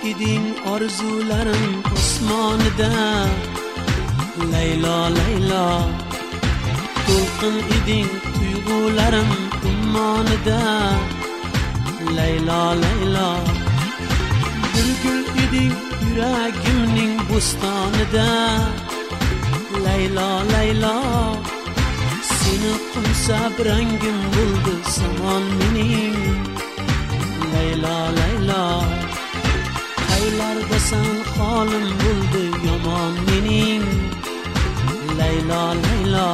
iding orzularim osmonida. Laylo Laylo, to'lqin iding tuyg'ularim ummonida. Laylo Laylo, bir gul iding yuragimning bo'stonida. Laylo Laylo, seni qumsab rangim bo'ldi samon mening. Laylo Laylo, qaylardasan holim bo'ldi yomon mening. Laylo Laylo,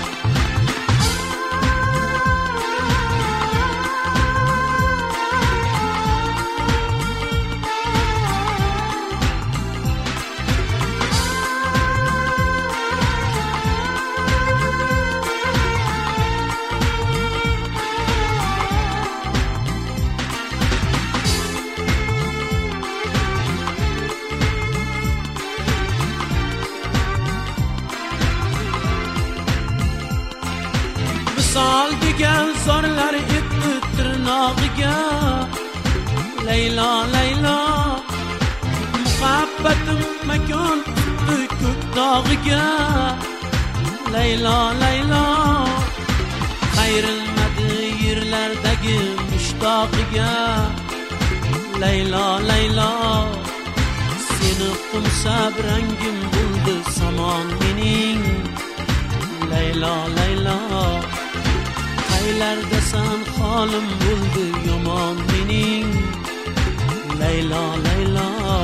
misol degan zorlar etdi tirnog'iga. Laylo Laylo, muhabbatim makon tutdi ko'k dog'iga. Laylo Laylo, qayrilmadi yerlardagi mushtog'iga. Laylo Laylo, seni qumsab rangim bo'ldi samon mening. Laylo Laylo, qaylardasan holim bo'ldi yomon mening. Laylo Laylo,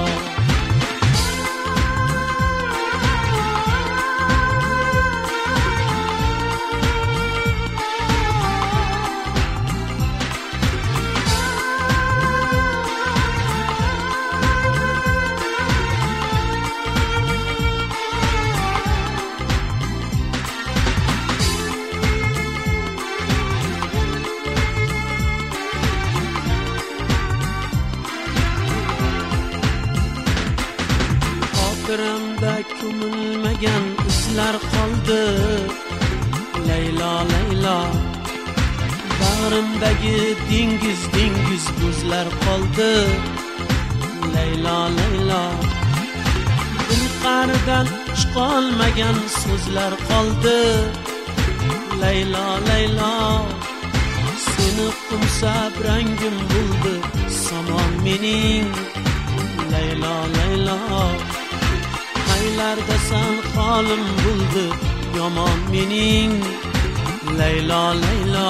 xotiramda ko'milmagan izlar qoldi. Laylo Laylo, bag'rimdagi dengiz dengiz buzlar qoldi. Laylo Laylo, dil qa'ridan chiqolmagan so'zlar qoldi. Laylo Laylo, seni qumsab rangim bo'ldi samon mening. Laylo Laylo, qaylardasan holim bo'ldi yomon mening. Laylo Laylo,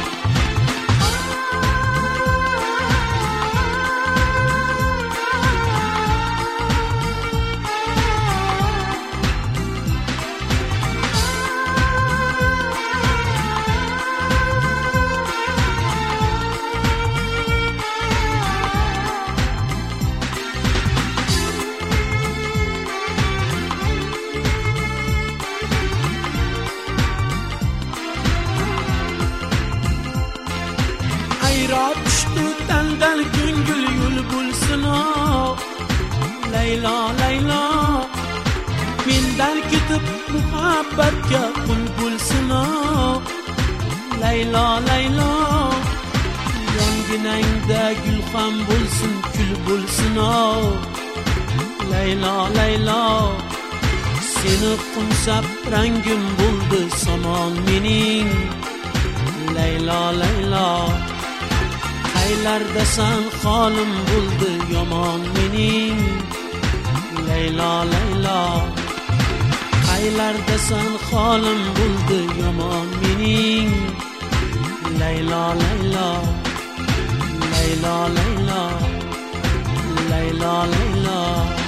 tushdi dandal ko'ngil yo'l bo'lsin. Laylo Laylo, mendan ketib muhabbatga qul bo'lsin. Laylo Laylo, yonginangda gulxan bo'lsin kul bo'lsin. Laylo Laylo, seni qumsab rangim bo'ldi samon mening. Laylo Laylo, qaylardasan holim bo'ldi yomon mening. Laylo Laylo, qaylardasan holim bo'ldi yomon mening. Laylo Laylo, Laylo Laylo, Laylo Laylo.